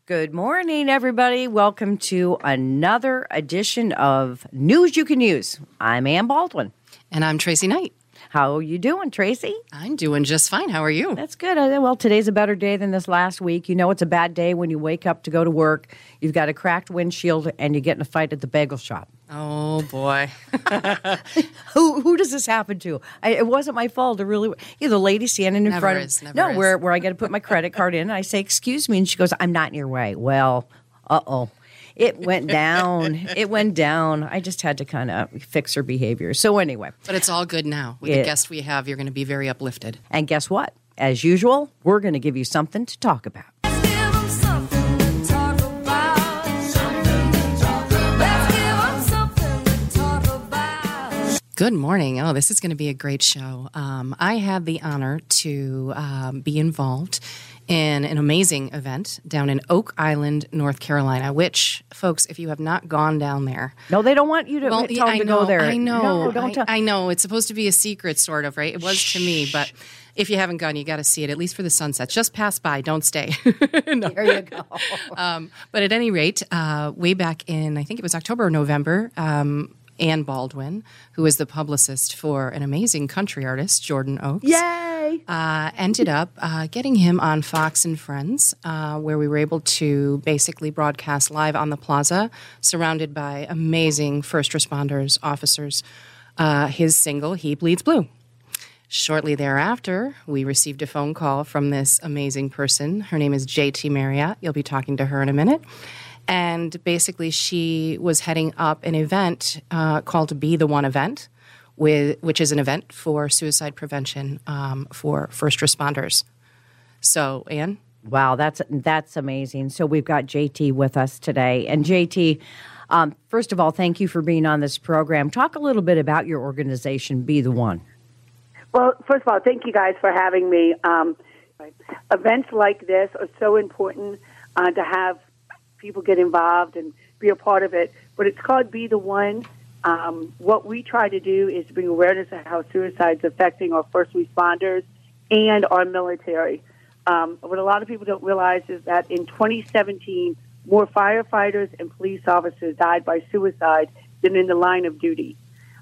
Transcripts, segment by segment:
Good morning, everybody. Welcome to another edition of News You Can Use. I'm Ann Baldwin. And I'm Tracy Knight. How are you doing, Tracy? I'm doing just fine. How are you? That's good. Well, today's a better day than this last week. You know it's a bad day when you wake up to go to work, you've got a cracked windshield, and you get in a fight at the bagel shop. Oh, boy. Who does this happen to? It wasn't my fault. It really, the lady standing in front of where I got to put my credit card in. And I say, "Excuse me," and she goes, "I'm not in your way." Well, it went down. It went down. I just had to kind of fix her behavior. So anyway, but it's all good now. With the guest we have, you're going to be very uplifted. And guess what? As usual, we're going to give you something to talk about. Good morning. Oh, this is going to be a great show. I had the honor to be involved in an amazing event down in Oak Island, North Carolina, which, folks, if you have not gone down there... No, they don't want you to tell them to go there. I know. No, don't tell. I know. It's supposed to be a secret, sort of, right? It was to me, but... If you haven't gone, you got to see it, at least for the sunsets. Just pass by. Don't stay. No. There you go. But at any rate, way back in, I think it was October or November, Ann Baldwin, who is the publicist for an amazing country artist, Jordan Oakes. Yay! Ended up getting him on Fox and Friends, where we were able to basically broadcast live on the plaza, surrounded by amazing first responders, officers. His single, He Bleeds Blue. Shortly thereafter, we received a phone call from this amazing person. Her name is JT Marriott. You'll be talking to her in a minute. And basically, she was heading up an event called Be the One Event, which is an event for suicide prevention for first responders. So, Ann? Wow, that's amazing. So we've got JT with us today. And JT, first of all, thank you for being on this program. Talk a little bit about your organization, Be the One. Well, first of all, thank you guys for having me. Events like this are so important to have people get involved and be a part of it. But it's called Be the One. What we try to do is bring awareness of how suicide is affecting our first responders and our military. What a lot of people don't realize is that in 2017, more firefighters and police officers died by suicide than in the line of duty.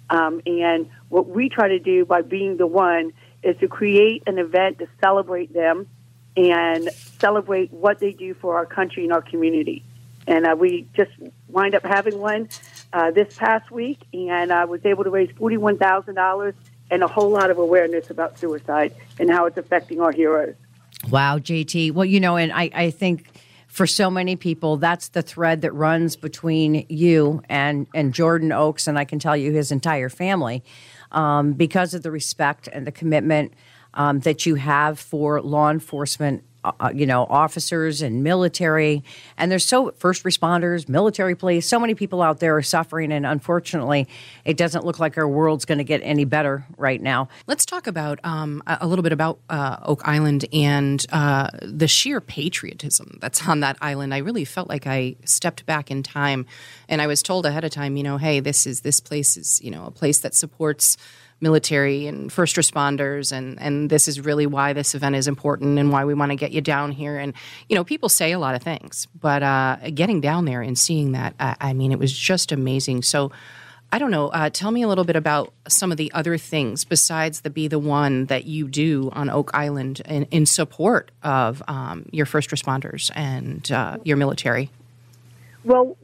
And what we try to do by being the one is to create an event to celebrate them and celebrate what they do for our country and our community. And we just wind up having one this past week, and I was able to raise $41,000 and a whole lot of awareness about suicide and how it's affecting our heroes. Wow, JT. Well, and I think... for so many people, that's the thread that runs between you and Jordan Oakes, and I can tell you his entire family, because of the respect and the commitment that you have for law enforcement, officers and military. And there's first responders, military police, so many people out there are suffering, and unfortunately, it doesn't look like our world's going to get any better right now. Let's talk about a little bit about Oak Island and the sheer patriotism that's on that island. I really felt like I stepped back in time, and I was told ahead of time, hey, this place is a place that supports military and first responders, and this is really why this event is important and why we want to get you down here. And, people say a lot of things, but getting down there and seeing that, it was just amazing. So I don't know, tell me a little bit about some of the other things besides the Be the One that you do on Oak Island in support of your first responders and your military. Well,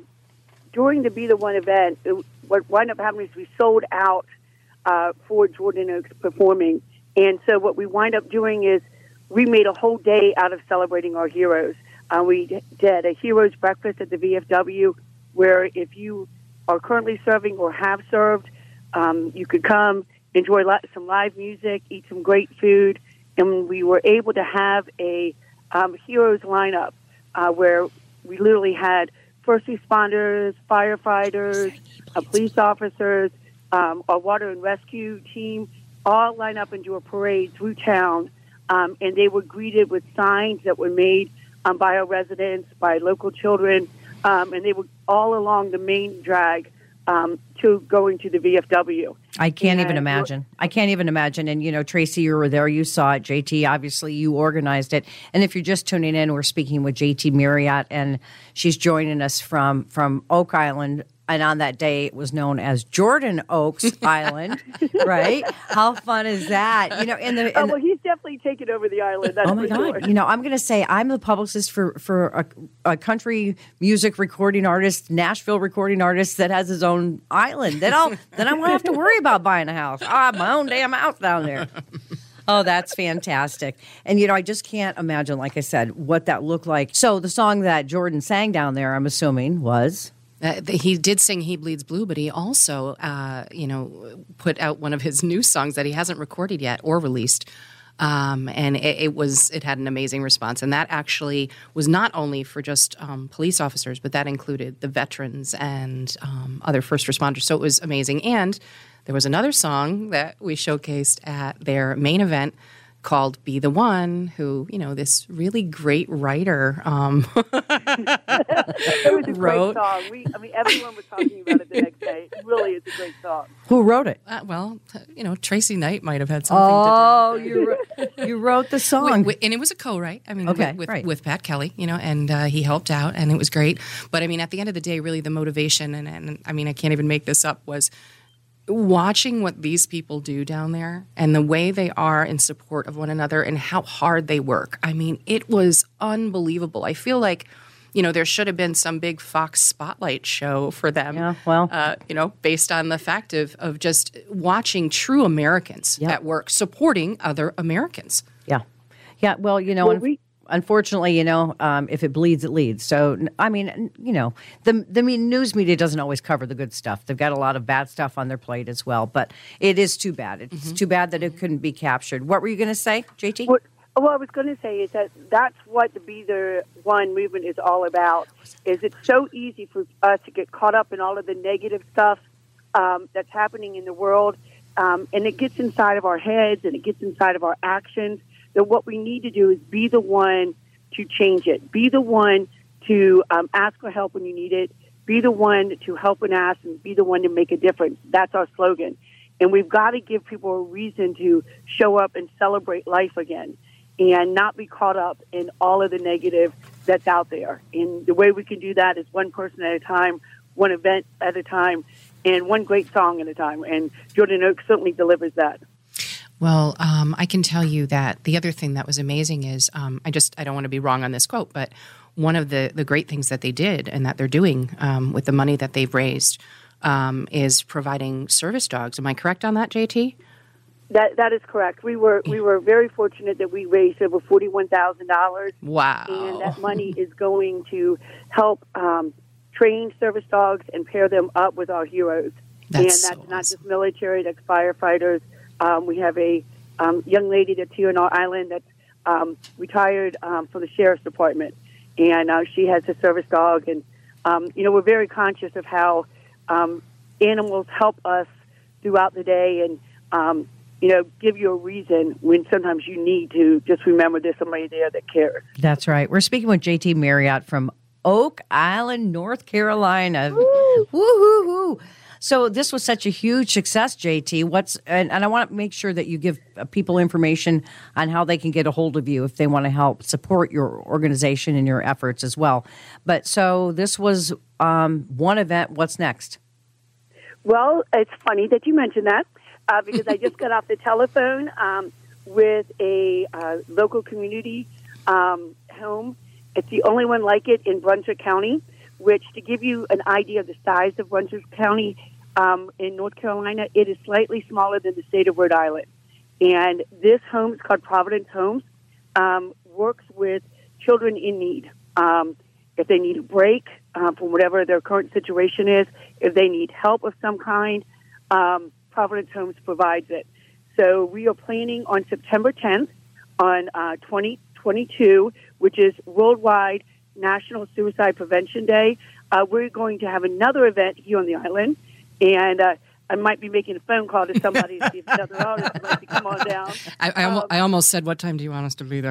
during the Be the One event, what wound up happening is we sold out for Jordan Oakes performing. And so what we wind up doing is we made a whole day out of celebrating our heroes. We did a heroes breakfast at the VFW where if you are currently serving or have served, you could come, enjoy some live music, eat some great food. And we were able to have a heroes lineup where we literally had first responders, firefighters, police officers, our water and rescue team all line up and do a parade through town, and they were greeted with signs that were made by our residents, by local children, and they were all along the main drag to going to the VFW. I can't even imagine. And, you know, Tracy, you were there. You saw it. JT, obviously, you organized it. And if you're just tuning in, we're speaking with JT Marriott, and she's joining us from Oak Island. And on that day, it was known as Jordan Oaks Island, right? How fun is that? You know, well, he's definitely taken over the island. That's oh my God! Sure. You know, I'm going to say I'm the publicist for a country music recording artist, Nashville recording artist that has his own island. Then I won't have to worry about buying a house. I have my own damn house down there. Oh, that's fantastic. And, you know, I just can't imagine, like I said, what that looked like. So the song that Jordan sang down there, I'm assuming, was... he did sing "He Bleeds Blue," but he also, put out one of his new songs that he hasn't recorded yet or released, and it had an amazing response. And that actually was not only for just police officers, but that included the veterans and other first responders. So it was amazing. And there was another song that we showcased at their main event called "Be the One," who, you know, this really great writer It was a great song. Everyone was talking about it the next day. It really is a great song. Who wrote it? Tracy Knight might have had something to do with it. You wrote the song. And it was a co-write. I mean, okay, with Pat Kelly, you know, and he helped out, and it was great. But, I mean, at the end of the day, really the motivation, and I mean, I can't even make this up, was watching what these people do down there and the way they are in support of one another and how hard they work. I mean, it was unbelievable. I feel like, you know, there should have been some big Fox spotlight show for them. Yeah, well, based on the fact of just watching true Americans at work supporting other Americans. Yeah. Yeah. Well, you know, unfortunately, you know, if it bleeds, it leads. So, I mean, you know, the news media doesn't always cover the good stuff. They've got a lot of bad stuff on their plate as well. But it is too bad. It's too bad that it couldn't be captured. What were you going to say, JT? What I was going to say is that's what the Be the One movement is all about. Is it's so easy for us to get caught up in all of the negative stuff that's happening in the world, and it gets inside of our heads and it gets inside of our actions. So what we need to do is be the one to change it. Be the one to ask for help when you need it. Be the one to help and ask, and be the one to make a difference. That's our slogan. And we've got to give people a reason to show up and celebrate life again and not be caught up in all of the negative that's out there. And the way we can do that is one person at a time, one event at a time, and one great song at a time. And Jordan Oaks certainly delivers that. Well, I can tell you that the other thing that was amazing is, I don't want to be wrong on this quote, but one of the great things that they did and that they're doing with the money that they've raised is providing service dogs. Am I correct on that, JT? That is correct. We were very fortunate that we raised over $41,000. Wow! And that money is going to help train service dogs and pair them up with our heroes. That's so not just military; that's firefighters. We have a young lady that's here on our island that's retired from the sheriff's department, and she has a service dog. And we're very conscious of how animals help us throughout the day, and give you a reason when sometimes you need to just remember there's somebody there that cares. That's right. We're speaking with JT Marriott from Oak Island, North Carolina. Woo-hoo-hoo. So this was such a huge success, JT. And I want to make sure that you give people information on how they can get a hold of you if they want to help support your organization and your efforts as well. But so this was one event. What's next? Well, it's funny that you mentioned that because I just got off the telephone with a local community home. It's the only one like it in Brunswick County, which, to give you an idea of the size of Brunswick County in North Carolina, it is slightly smaller than the state of Rhode Island. And this home is called Providence Homes, works with children in need. If they need a break from whatever their current situation is, if they need help of some kind, Providence Homes provides it. So we are planning on September 10th on 2022, which is Worldwide National Suicide Prevention Day. We're going to have another event here on the island, and I might be making a phone call to somebody to see if another artist would like to come on down. I almost said, what time do you want us to be there?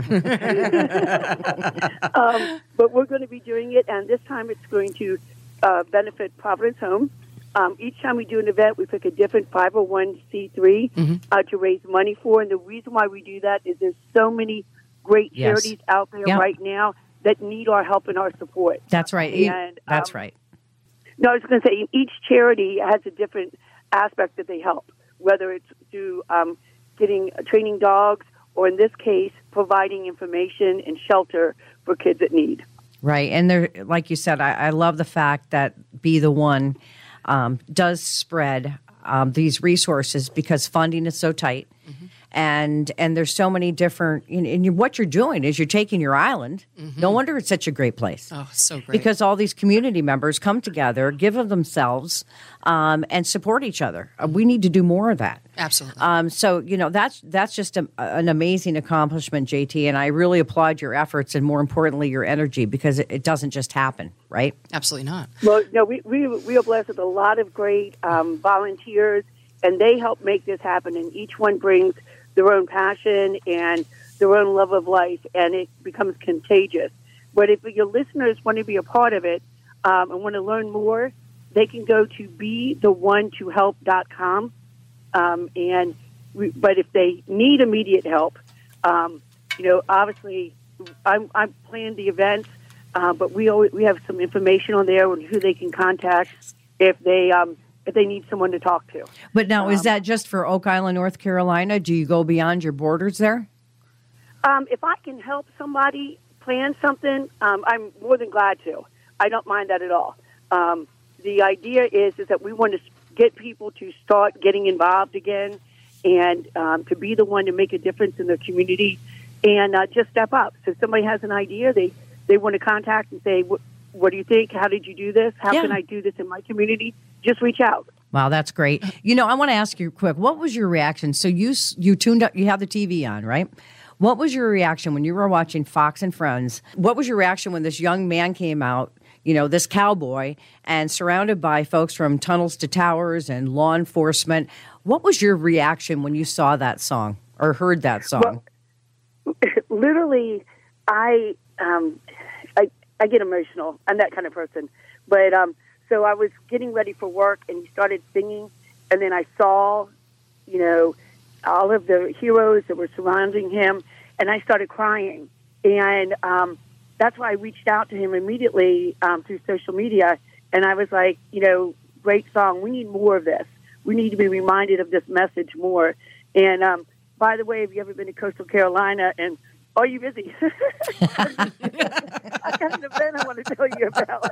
But we're going to be doing it, and this time it's going to benefit Providence Home. Each time we do an event, we pick a different 501c3 to raise money for. And the reason why we do that is there's so many great charities out there right now that need our help and our support. That's right. And, that's right. No, I was going to say each charity has a different aspect that they help, whether it's through getting training dogs or, in this case, providing information and shelter for kids that need. Right. And there, like you said, I love the fact that Be the One does spread these resources because funding is so tight. And there's so many different, and what you're doing is you're taking your island. No wonder it's such a great place. Oh, so great. Because all these community members come together, give of themselves, and support each other. We need to do more of that. Absolutely. So, that's just an amazing accomplishment, JT, and I really applaud your efforts and, more importantly, your energy, because it doesn't just happen, right? Absolutely not. Well, no, we are blessed with a lot of great volunteers, and they help make this happen, and each one brings their own passion and their own love of life, and it becomes contagious. But if your listeners want to be a part of it and want to learn more, they can go to BeTheOneToHelp.com. But if they need immediate help, obviously I planned the events, but we have some information on there on who they can contact if they need someone to talk to. But now, is that just for Oak Island, North Carolina? Do you go beyond your borders there? If I can help somebody plan something, I'm more than glad to. I don't mind that at all. The idea is that we want to get people to start getting involved again and to be the one to make a difference in their community and just step up. So if somebody has an idea, they want to contact and say, what do you think? How did you do this? How can I do this in my community? Just reach out. Wow, that's great. I want to ask you quick, what was your reaction? So you tuned up, you have the TV on, right? What was your reaction when you were watching Fox and Friends? What was your reaction when this young man came out, this cowboy, and surrounded by folks from Tunnels to Towers and law enforcement? What was your reaction when you saw that song or heard that song? Well, literally, I get emotional. I'm that kind of person. But so I was getting ready for work, and he started singing, and then I saw, all of the heroes that were surrounding him, and I started crying. And that's why I reached out to him immediately through social media, and I was like, great song. We need more of this. We need to be reminded of this message more. And by the way, have you ever been to Coastal Carolina? And are you busy? I got an event I want to tell you about.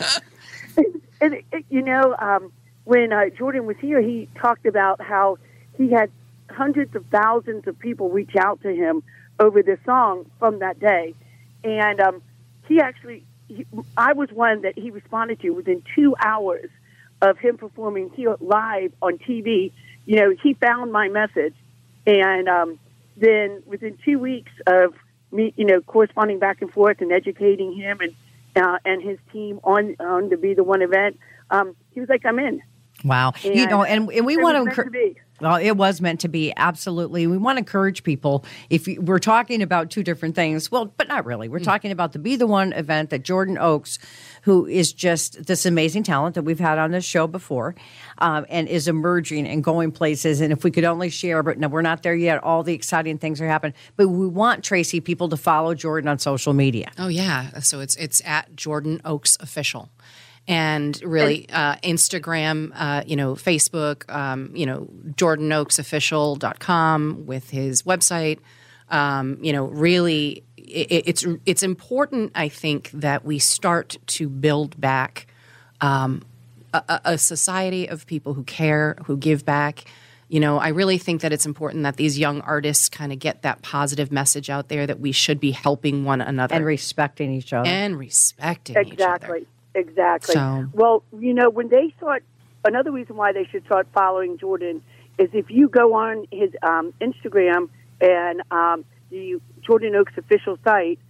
When Jordan was here, he talked about how he had hundreds of thousands of people reach out to him over this song from that day. And I was one that he responded to within 2 hours of him performing here live on TV. He found my message. And then within 2 weeks of me, corresponding back and forth and educating him and his team on the Be the One event, he was like, I'm in. Wow. And we want to encourage. Well, it was meant to be. Absolutely. We want to encourage people. We're talking about two different things, well, but not really. We're talking about the Be the One event that Jordan Oaks, who is just this amazing talent that we've had on this show before, and is emerging and going places. And if we could only share, but no, we're not there yet. All the exciting things are happening. But we want, Tracy, people to follow Jordan on social media. Oh, yeah. So it's at Jordan Oaks Official. And really, Instagram, Facebook, JordanOaksOfficial.com with his website. Really, it's important, I think, that we start to build back a society of people who care, who give back. I really think that it's important that these young artists kind of get that positive message out there that we should be helping one another. And respecting each other. Each other. Exactly. So. Well, when they start, another reason why they should start following Jordan is if you go on his Instagram and the Jordan Oaks official site,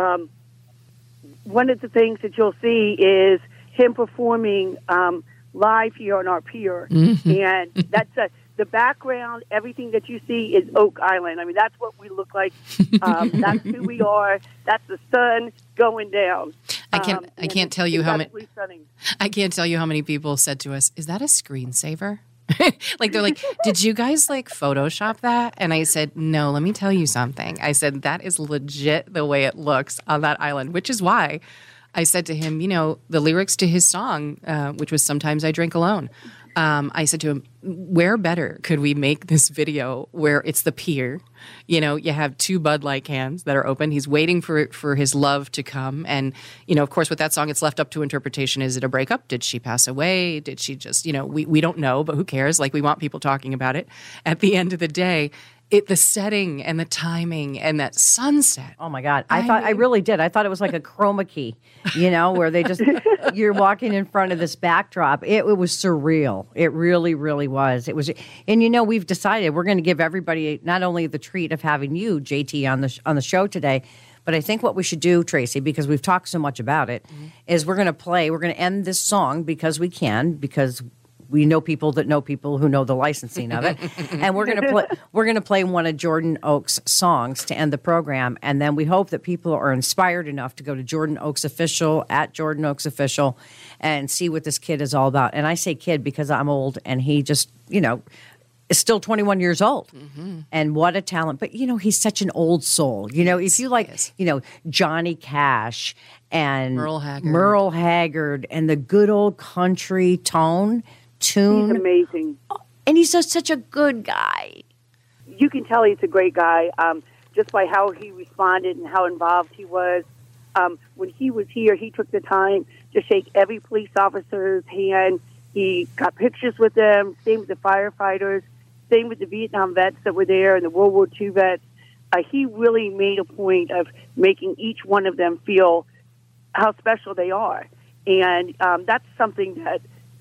one of the things that you'll see is him performing live here on our pier. Mm-hmm. And that's the background, everything that you see is Oak Island. I mean, that's what we look like. That's who we are. That's the sun going down. I can't tell you how many. Stunning. I can't tell you how many people said to us, "Is that a screensaver?" Like they're like, "Did you guys like Photoshop that?" And I said, "No, let me tell you something." I said, "That is legit the way it looks on that island," which is why I said to him, the lyrics to his song, which was "Sometimes I Drink Alone." I said to him, where better could we make this video where it's the pier? You have two Bud Light cans that are open. He's waiting for his love to come. And, of course, with that song, it's left up to interpretation. Is it a breakup? Did she pass away? Did she just, we don't know, but who cares? Like, we want people talking about it. At the end of the day, the setting and the timing and that sunset. Oh my God. I really did. I thought it was like a chroma key, where they just, you're walking in front of this backdrop. It was surreal. It really, really was. It was, and we've decided we're going to give everybody not only the treat of having you, JT, on the show today, but I think what we should do, Tracy, because we've talked so much about it, is we're going to end this song because we know people that know people who know the licensing of it, and we're going to play one of Jordan Oaks' songs to end the program, and then we hope that people are inspired enough to go to Jordan Oaks Official at Jordan Oaks Official and see what this kid is all about. And I say kid because I'm old, and he just is still 21 years old, and what a talent! But he's such an old soul. If you like, Johnny Cash and Merle Haggard and the good old country tune. He's amazing. And he's just such a good guy. You can tell he's a great guy just by how he responded and how involved he was. When he was here, he took the time to shake every police officer's hand. He got pictures with them, same with the firefighters, same with the Vietnam vets that were there and the World War II vets. He really made a point of making each one of them feel how special they are. And that's something that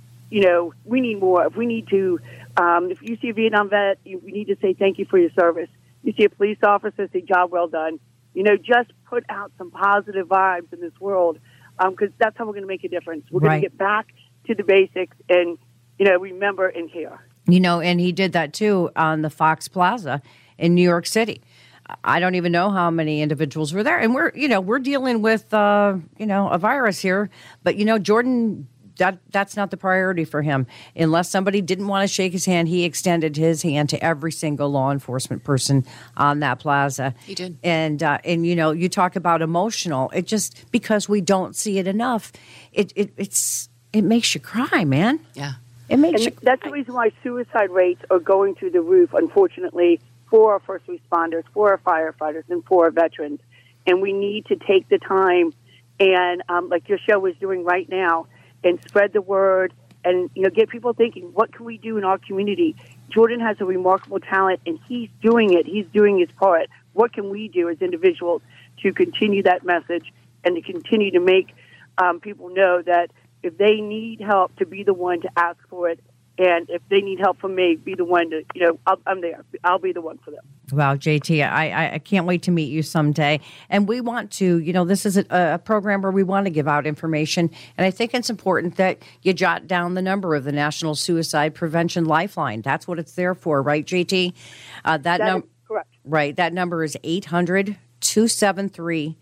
we need more of. We need to, if you see a Vietnam vet, we need to say thank you for your service. You see a police officer, say job well done. Just put out some positive vibes in this world because that's how we're going to make a difference. We're going to get back to the basics and, remember and care. And he did that too on the Fox Plaza in New York City. I don't even know how many individuals were there. And we're dealing with, a virus here. But, Jordan, that's not the priority for him. Unless somebody didn't want to shake his hand, he extended his hand to every single law enforcement person on that plaza. He did. And you talk about emotional. It just, because we don't see it enough, it makes you cry, man. Yeah. It makes you cry. That's the reason why suicide rates are going through the roof, unfortunately, for our first responders, for our firefighters, and for our veterans. And we need to take the time and, like your show is doing right now, and spread the word and, get people thinking, what can we do in our community? Jordan has a remarkable talent, and he's doing it. He's doing his part. What can we do as individuals to continue that message and to continue to make people know that if they need help, to be the one to ask for it, and if they need help from me, be the one to, I'm there. I'll be the one for them. Wow, JT, I can't wait to meet you someday. And we want to, this is a program where we want to give out information. And I think it's important that you jot down the number of the National Suicide Prevention Lifeline. That's what it's there for, right, JT? That is correct. Right. That number is 800-273-8255.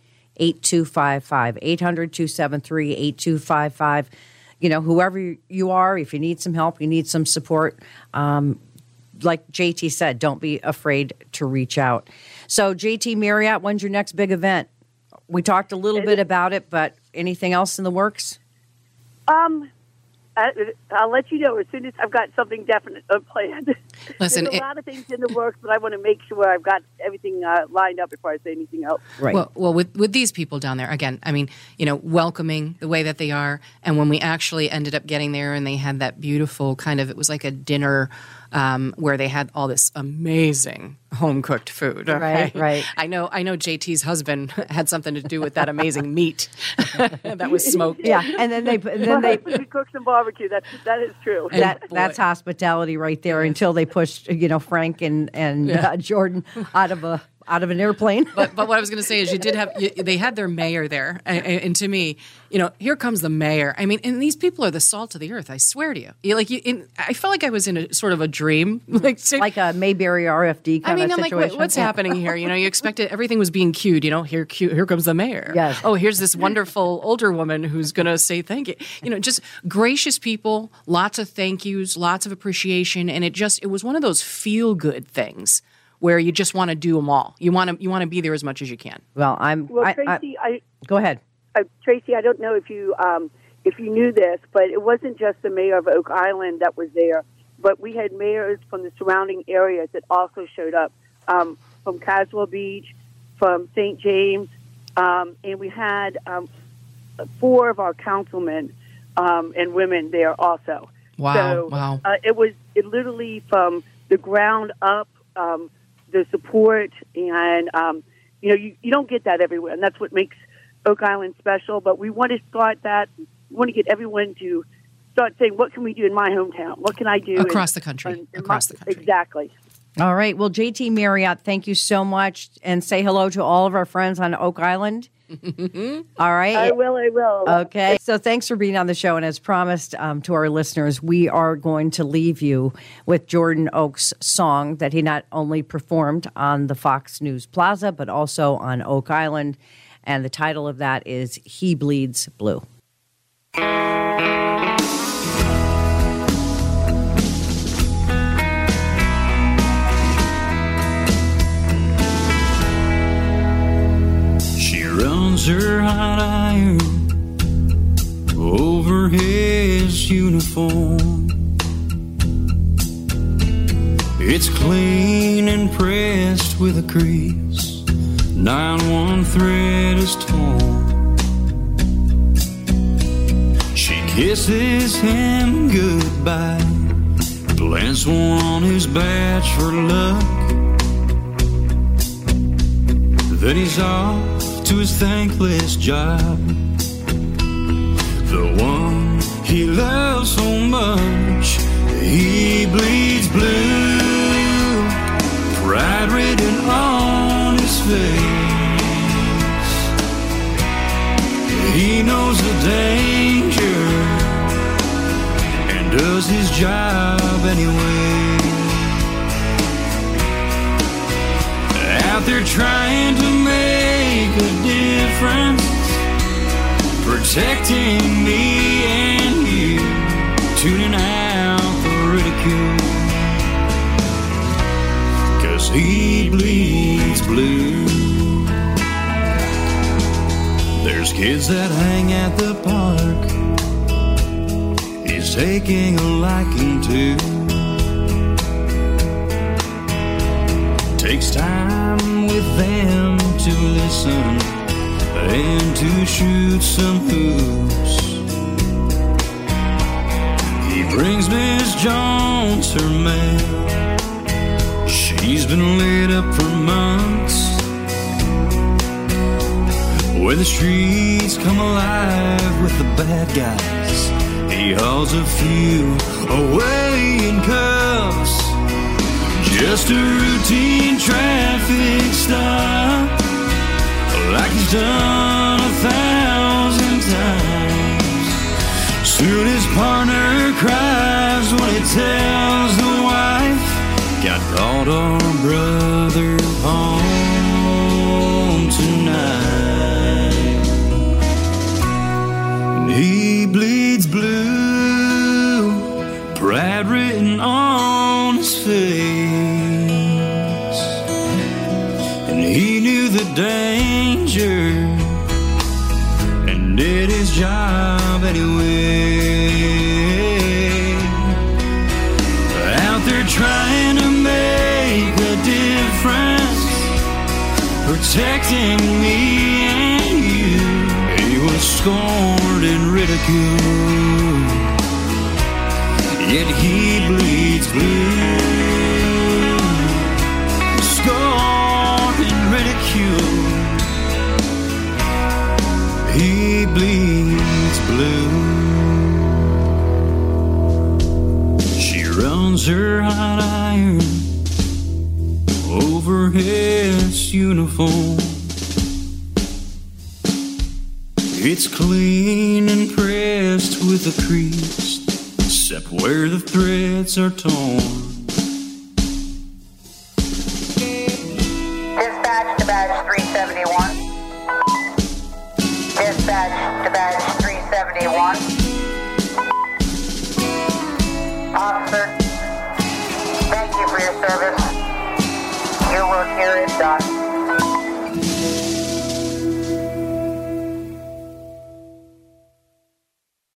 800-273-8255. Whoever you are, if you need some help, you need some support, like JT said, don't be afraid to reach out. So, JT Marriott, when's your next big event? We talked a little bit about it, but anything else in the works? I'll let you know as soon as I've got something definite planned. Listen, there's a lot of things in the works, but I want to make sure I've got everything lined up before I say anything else. Right. Well, with these people down there, again, I mean, welcoming the way that they are, and when we actually ended up getting there, and they had that beautiful kind of, it was like a dinner where they had all this amazing home cooked food. Okay? Right. I know. JT's husband had something to do with that amazing meat that was smoked. Yeah, and then they cook some barbecue. That is true. That's hospitality right there. Until they pushed Frank and Jordan out of a out of an airplane. But what I was going to say is they had their mayor there. And to me, here comes the mayor. I mean, and these people are the salt of the earth. I swear to you. I felt like I was in a sort of a dream. Like a Mayberry RFD kind of situation. Like, what's happening here? You expected everything was being cued. Here comes the mayor. Yes. Oh, here's this wonderful older woman who's going to say thank you. Just gracious people, lots of thank yous, lots of appreciation. And it was one of those feel good things where you just want to do them all. You want to be there as much as you can. Well, Tracy, go ahead. Tracy, I don't know if you knew this, but it wasn't just the mayor of Oak Island that was there, but we had mayors from the surrounding areas that also showed up, from Caswell Beach, from St. James, and we had 4 of our councilmen and women there also. Wow! So, wow! It literally from the ground up. The support, and you don't get that everywhere, and that's what makes Oak Island special. But we want to start that. We want to get everyone to start saying, "What can we do in my hometown? What can I do across the country?" Exactly. All right. Well, JT Marriott, thank you so much, and say hello to all of our friends on Oak Island. All right. I will. Okay. So thanks for being on the show. And as promised to our listeners, we are going to leave you with Jordan Oak's song that he not only performed on the Fox News Plaza, but also on Oak Island. And the title of that is He Bleeds Blue. Her hot iron over his uniform. It's clean and pressed with a crease, 9-1 thread is torn. She kisses him goodbye, glance one on his badge for luck. Then he's off to his thankless job, the one he loves so much. He bleeds blue, pride written on his face. He knows the danger and does his job anyway. Out there trying to make a difference, protecting me and you, tuning out the ridicule, 'cause he bleeds blue. There's kids that hang at the park he's taking a liking to. Takes time with them to listen and to shoot some hoops. He brings Miss Jones her mail. She's been laid up for months. When the streets come alive with the bad guys, he hauls a few away in cuffs. Just a routine traffic stop, like he's done 1,000 times. Soon his partner cries when he tells the wife, got caught our brother home tonight. And he bleeds blue, pride written on his face. He knew the danger and did his job anyway. Out there trying to make a difference, protecting me and you. He was scorned and ridiculed, yet he bleeds blue. He bleeds blue. She runs her hot iron over his uniform. It's clean and pressed with a crease, except where the threads are torn. Dispatch to badge 371. Dispatch to badge 371. Officer, thank you for your service. Your work here is done.